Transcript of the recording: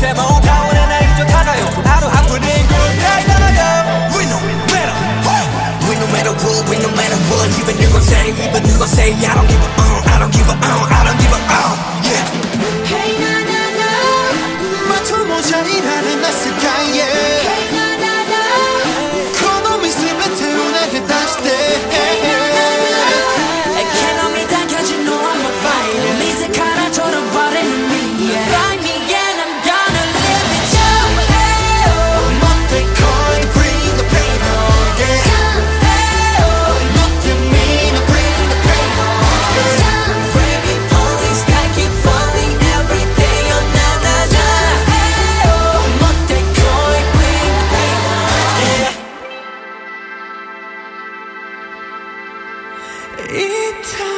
でも変わらないと漂うあるハプニングないだろよ We no matter We no matter what We no matter what Even you gon' say Even you gon' say I don't give a I don't give a I don't give a Yeah Hey na na na 마초 모자리라는 나世界へ Hey na na na この見せべてを投げ出して Hey na na na Can't me down cause you know I'm a fighter 이제 갈아줘도 버리는 me Find me and I'm gonna live it up 못해 coin bring the pain on yeah 못해 mean bring the pain on yeah Baby police I keep falling every day oh na na na 못해 coin bring the pain on 이